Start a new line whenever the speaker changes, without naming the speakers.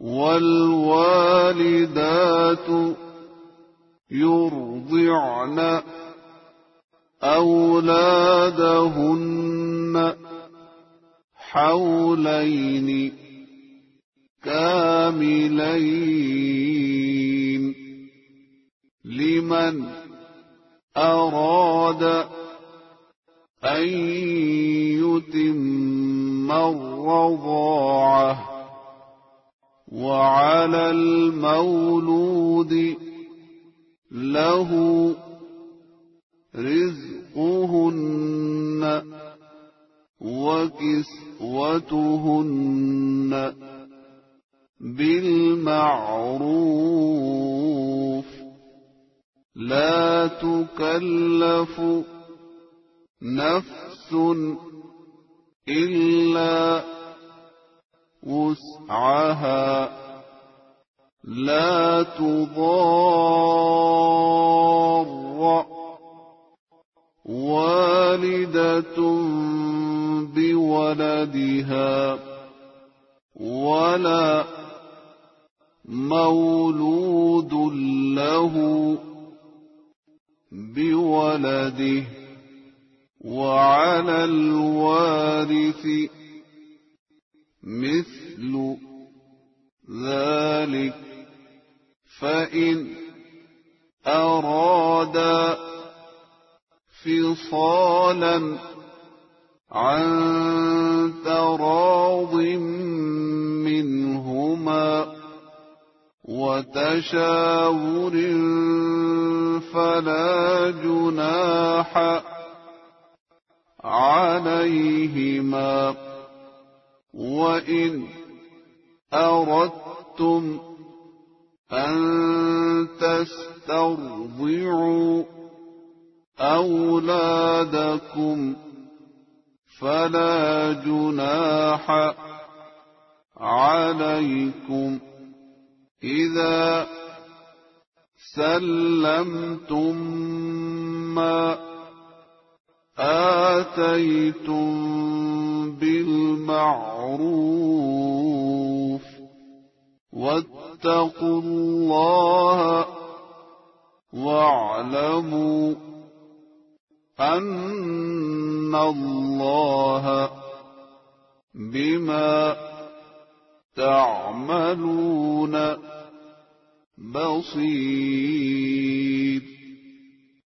والوالدات يرضعن أولادهن حولين كاملين لمن أراد أن يتم الرضاعة وعلى المولود له رزقهن وكسوتهن بالمعروف لا تكلف نفس إلا وسعها لا تضار والدة بولدها ولا مولود له بولده وعلى الوارث مثل ذلك فإن أرادا فصالا عن تراض منهما وتشاور فلا جناح عليهما وإن أردتم أن تسترضعوا أولادكم فلا جناح عليكم إذا سلمتم ما آتيتم بالمعروف واتقوا الله واعلموا أن الله بما تعملون بصير.